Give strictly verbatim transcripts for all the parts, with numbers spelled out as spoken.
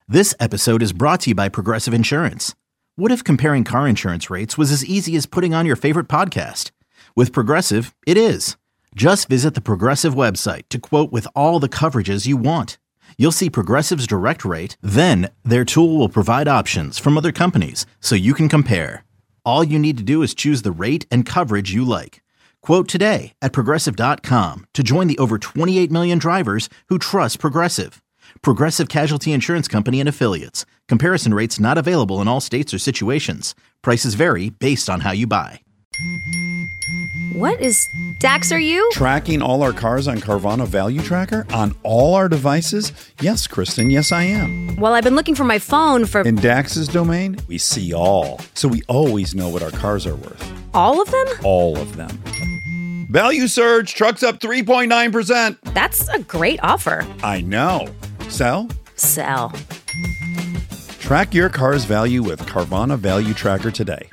This episode is brought to you by Progressive Insurance. What if comparing car insurance rates was as easy as putting on your favorite podcast? With Progressive, it is. Just visit the Progressive website to quote with all the coverages you want. You'll see Progressive's direct rate, then their tool will provide options from other companies so you can compare. All you need to do is choose the rate and coverage you like. Quote today at progressive dot com to join the over twenty-eight million drivers who trust Progressive. Progressive Casualty Insurance Company and Affiliates. Comparison rates not available in all states or situations. Prices vary based on how you buy. What is Dax, are you? Tracking all our cars on Carvana Value Tracker on all our devices? Yes, Kristen, yes I am. Well, I've been looking for my phone for... In Dax's domain, we see all. So we always know what our cars are worth. All of them? All of them. Value surge, trucks up three point nine percent. That's a great offer. I know. Sell? Sell. Track your car's value with Carvana Value Tracker today.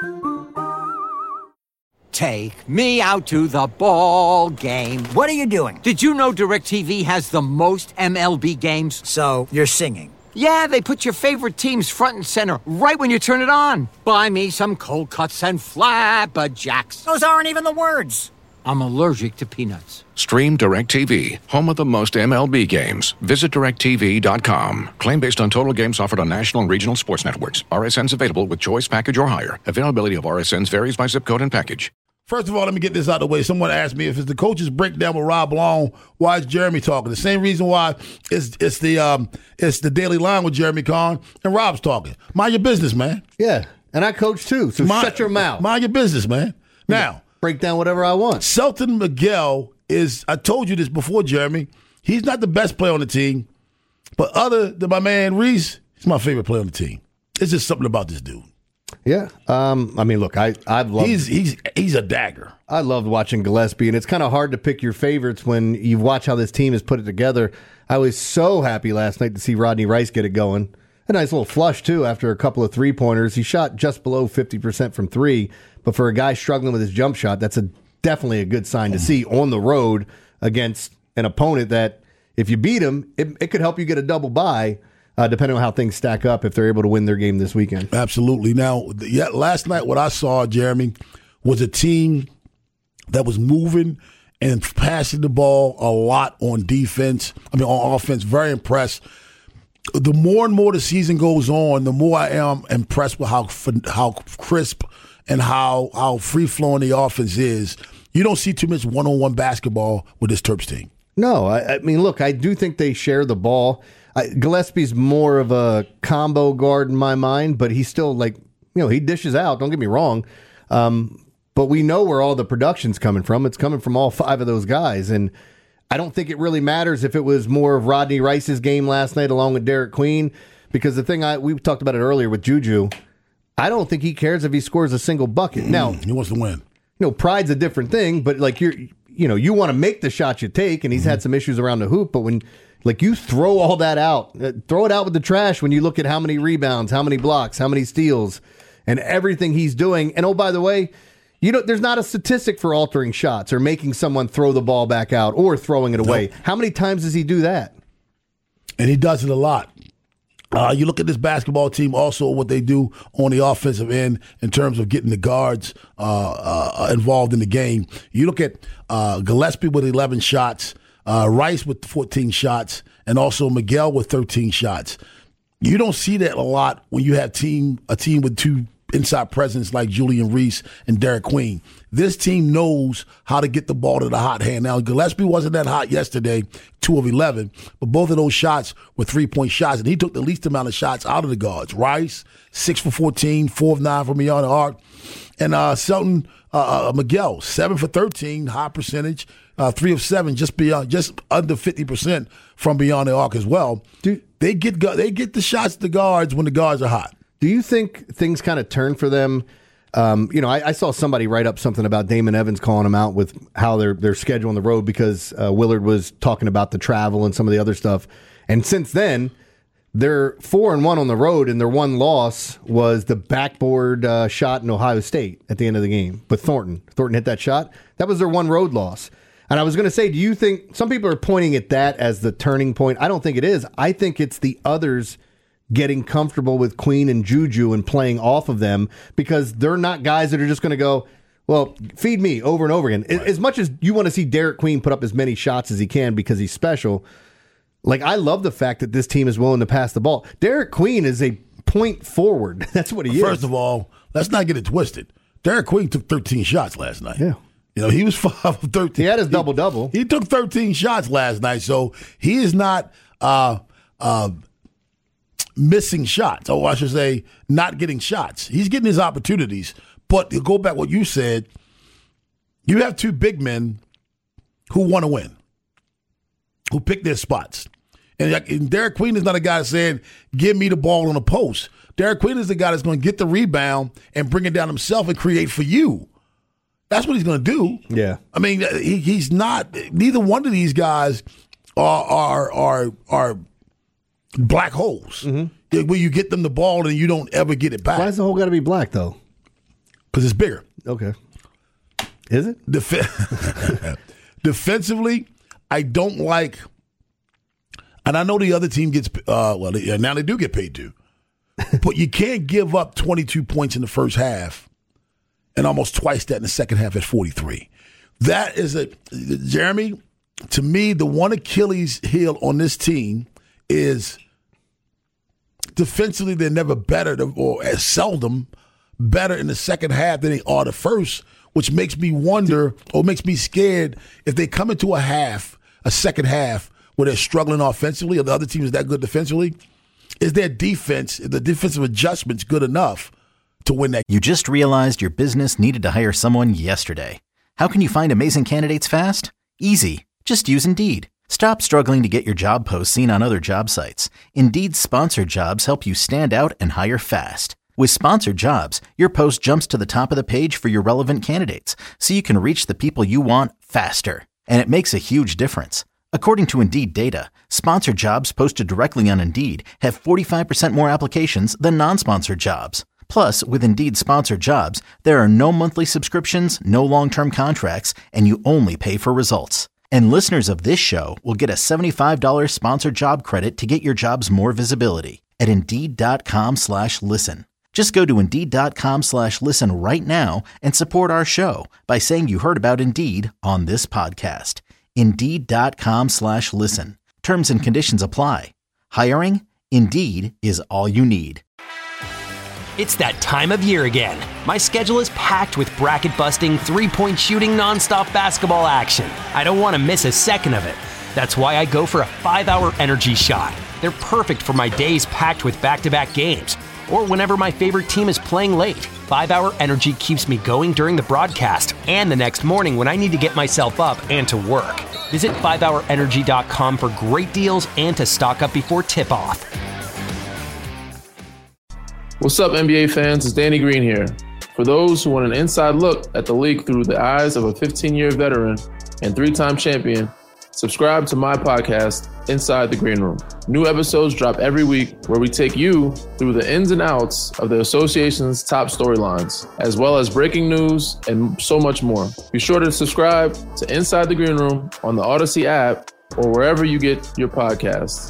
Take me out to the ball game. What are you doing? Did you know DirecTV has the most M L B games? So, you're singing? Yeah, they put your favorite teams front and center right when you turn it on. Buy me some cold cuts and flapjacks. Those aren't even the words. I'm allergic to peanuts. Stream DirecTV, home of the most M L B games. Visit direct T V dot com. Claim based on total games offered on national and regional sports networks. R S Ns available with choice package or higher. Availability of R S Ns varies by zip code and package. First of all, let me get this out of the way. Someone asked me if it's the coach's breakdown with Rob Long, why is Jeremy talking? The same reason why it's it's the um it's the Daily Line with Jeremy Kahn and Rob's talking. Mind your business, man. Yeah, and I coach too, so mind, shut your mouth. Mind your business, man. Now, break down whatever I want. Selton Miguel is, I told you this before, Jeremy, he's not the best player on the team, but other than my man Reese, he's my favorite player on the team. It's just something about this dude. Yeah, um, I mean, look, I I've loved. He's he's he's a dagger. I loved watching Gillespie, and it's kind of hard to pick your favorites when you watch how this team has put it together. I was so happy last night to see Rodney Rice get it going. A nice little flush too after a couple of three pointers. He shot just below fifty percent from three, but for a guy struggling with his jump shot, that's a definitely a good sign to see on the road against an opponent that if you beat him, it, it could help you get a double bye. Uh, depending on how things stack up, if they're able to win their game this weekend. Absolutely. Now, yeah, last night what I saw, Jeremy, was a team that was moving and passing the ball a lot on defense. I mean, on offense. Very impressed. The more and more the season goes on, the more I am impressed with how how crisp and how how free flowing the offense is. You don't see too much one on one basketball with this Terps team. No, I, I mean, look, I do think they share the ball. I, Gillespie's more of a combo guard in my mind, but he's still like, you know, he dishes out. Don't get me wrong. Um, but we know where all the production's coming from. It's coming from all five of those guys. And I don't think it really matters if it was more of Rodney Rice's game last night along with Derek Queen, because the thing I we talked about it earlier with Juju, I don't think he cares if he scores a single bucket. Now, he wants to win. You know, pride's a different thing, but like you're, you know, you want to make the shots you take, and he's mm-hmm. had some issues around the hoop, but when Like, you throw all that out. Uh, throw it out with the trash when you look at how many rebounds, how many blocks, how many steals, and everything he's doing. And, oh, by the way, you know, there's not a statistic for altering shots or making someone throw the ball back out or throwing it away. Nope. How many times does he do that? And he does it a lot. Uh, you look at this basketball team also, what they do on the offensive end in terms of getting the guards uh, uh, involved in the game. You look at uh, Gillespie with eleven shots. Uh, Rice with fourteen shots, and also Miguel with thirteen shots. You don't see that a lot when you have team a team with two inside presence like Julian Reese and Derek Queen. This team knows how to get the ball to the hot hand. Now, Gillespie wasn't that hot yesterday, two of eleven, but both of those shots were three-point shots, and he took the least amount of shots out of the guards. Rice, six for fourteen, four of nine from beyond the arc. And uh, Selton uh, uh, Miguel, seven for thirteen, high percentage. Uh, three of seven, just beyond, just under fifty percent from beyond the arc as well. Do, they get they get the shots to the guards when the guards are hot. Do you think things kind of turn for them? Um, you know, I, I saw somebody write up something about Damon Evans calling them out with how they're they're scheduled on the road because uh, Willard was talking about the travel and some of the other stuff. And since then, they're four and one on the road, and their one loss was the backboard uh, shot in Ohio State at the end of the game. But Thornton, Thornton hit that shot. That was their one road loss. And I was going to say, do you think some people are pointing at that as the turning point? I don't think it is. I think it's the others getting comfortable with Queen and Juju and playing off of them, because they're not guys that are just going to go, well, feed me over and over again. Right. As much as you want to see Derek Queen put up as many shots as he can because he's special, like, I love the fact that this team is willing to pass the ball. Derek Queen is a point forward. That's what he First is. First of all, let's not get it twisted. Derek Queen took thirteen shots last night. Yeah. You know, he was five of thirteen. He had his double-double. He, he took thirteen shots last night, so he is not uh, uh, missing shots. Oh, I should say not getting shots. He's getting his opportunities. But to go back what you said, you have two big men who want to win, who pick their spots. And, like, and Derek Queen is not a guy saying, give me the ball on the post. Derek Queen is the guy that's going to get the rebound and bring it down himself and create for you. That's what he's going to do. Yeah. I mean, he, he's not, neither one of these guys are are are, are black holes. Mm-hmm. Where you get them the ball and you don't ever get it back. Why does the hole got to be black, though? Because it's bigger. Okay. Is it? Def- Defensively, I don't like, and I know the other team gets, uh, well, they, now they do get paid too, but you can't give up twenty-two points in the first half and almost twice that in the second half at forty-three. That is a, Jeremy, to me, the one Achilles heel on this team is defensively they're never better, or as seldom better in the second half than they are the first, which makes me wonder, or makes me scared, if they come into a half, a second half, where they're struggling offensively, or the other team is that good defensively, is their defense, the defensive adjustments good enough to win that? You just realized your business needed to hire someone yesterday. How can you find amazing candidates fast? Easy. Just use Indeed. Stop struggling to get your job posts seen on other job sites. Indeed's sponsored jobs help you stand out and hire fast. With sponsored jobs, your post jumps to the top of the page for your relevant candidates, so you can reach the people you want faster. And it makes a huge difference. According to Indeed data, sponsored jobs posted directly on Indeed have forty-five percent more applications than non-sponsored jobs. Plus, with Indeed sponsored jobs, there are no monthly subscriptions, no long-term contracts, and you only pay for results. And listeners of this show will get a seventy-five dollars sponsored job credit to get your jobs more visibility at Indeed.com slash listen. Just go to Indeed.com slash listen right now and support our show by saying you heard about Indeed on this podcast. Indeed.com slash listen. Terms and conditions apply. Hiring? Indeed is all you need. It's that time of year again. My schedule is packed with bracket-busting, three-point shooting, nonstop basketball action. I don't want to miss a second of it. That's why I go for a five-hour energy shot. They're perfect for my days packed with back-to-back games, or whenever my favorite team is playing late. five-hour energy keeps me going during the broadcast and the next morning when I need to get myself up and to work. Visit five hour energy dot com for great deals and to stock up before tip-off. What's up, N B A fans? It's Danny Green here. For those who want an inside look at the league through the eyes of a fifteen-year veteran and three-time champion, subscribe to my podcast, Inside the Green Room. New episodes drop every week where we take you through the ins and outs of the association's top storylines, as well as breaking news and so much more. Be sure to subscribe to Inside the Green Room on the Odyssey app or wherever you get your podcasts.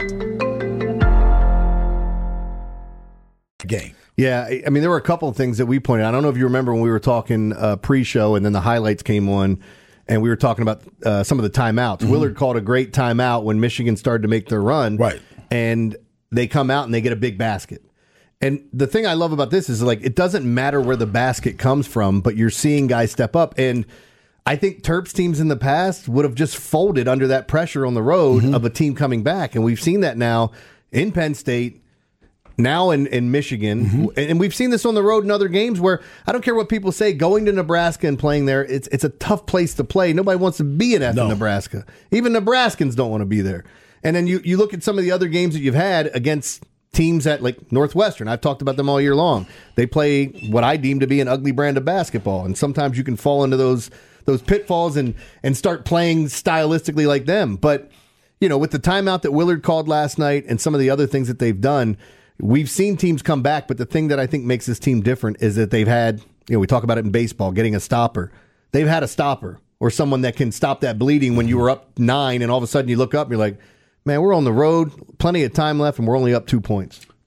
Game. Yeah, I mean, there were a couple of things that we pointed out. I don't know if you remember when we were talking uh, pre-show and then the highlights came on, and we were talking about uh, some of the timeouts. Mm-hmm. Willard called a great timeout when Michigan started to make their run. Right. And they come out and they get a big basket. And the thing I love about this is, like, it doesn't matter where the basket comes from, but you're seeing guys step up. And I think Terps teams in the past would have just folded under that pressure on the road mm-hmm. of a team coming back. And we've seen that now in Penn State, now in, in Michigan, mm-hmm. and we've seen this on the road in other games where, I don't care what people say, going to Nebraska and playing there, it's it's a tough place to play. Nobody wants to be in F no. Nebraska. Even Nebraskans don't want to be there. And then you, you look at some of the other games that you've had against teams at, like, Northwestern. I've talked about them all year long. They play what I deem to be an ugly brand of basketball, and sometimes you can fall into those those pitfalls and, and start playing stylistically like them. But, you know, with the timeout that Willard called last night and some of the other things that they've done, we've seen teams come back, but the thing that I think makes this team different is that they've had, you know, we talk about it in baseball, getting a stopper. They've had a stopper or someone that can stop that bleeding when you were up nine and all of a sudden you look up and you're like, man, we're on the road, plenty of time left, and we're only up two points.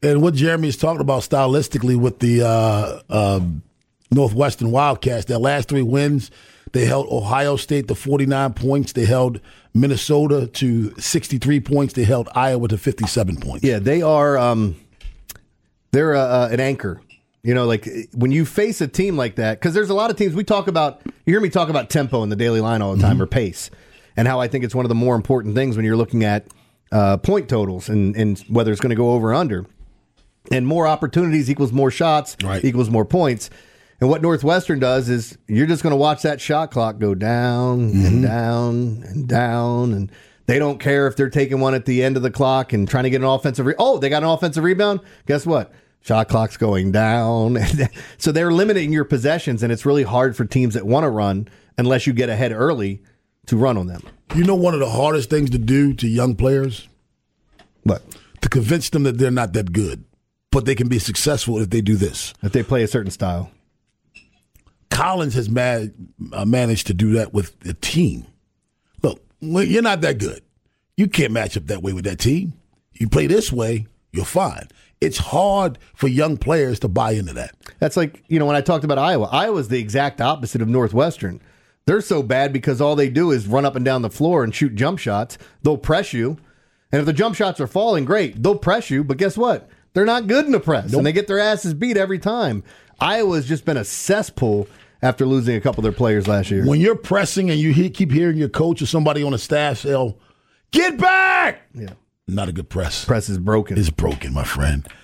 And what Jeremy is talking about stylistically with the uh, um, Northwestern Wildcats, their last three wins, they held Ohio State to forty-nine points. They held Minnesota to sixty-three points. They held Iowa to fifty-seven points. Yeah, they are um, they're uh, uh, an anchor. You know, like when you face a team like that, because there's a lot of teams we talk about, you hear me talk about tempo in the Daily Line all the time, mm-hmm. or pace, and how I think it's one of the more important things when you're looking at uh, point totals and, and whether it's going to go over or under. And more opportunities equals more shots, right. equals more points. And what Northwestern does is you're just going to watch that shot clock go down mm-hmm. and down and down. And they don't care if they're taking one at the end of the clock and trying to get an offensive re- Oh, they got an offensive rebound? Guess what? Shot clock's going down. So they're limiting your possessions, and it's really hard for teams that want to run unless you get ahead early to run on them. You know one of the hardest things to do to young players? What? To convince them that they're not that good. But they can be successful if they do this. If they play a certain style. Collins has mad, uh, managed to do that with the team. Look, you're not that good. You can't match up that way with that team. You play this way, you're fine. It's hard for young players to buy into that. That's like, you know, when I talked about Iowa, Iowa's the exact opposite of Northwestern. They're so bad because all they do is run up and down the floor and shoot jump shots. They'll press you. And if the jump shots are falling, great. They'll press you. But guess what? They're not good in the press, nope. and they get their asses beat every time. Iowa's just been a cesspool after losing a couple of their players last year. When you're pressing and you he- keep hearing your coach or somebody on the staff say, "Get back!" Yeah, not a good press. Press is broken. It's broken, my friend.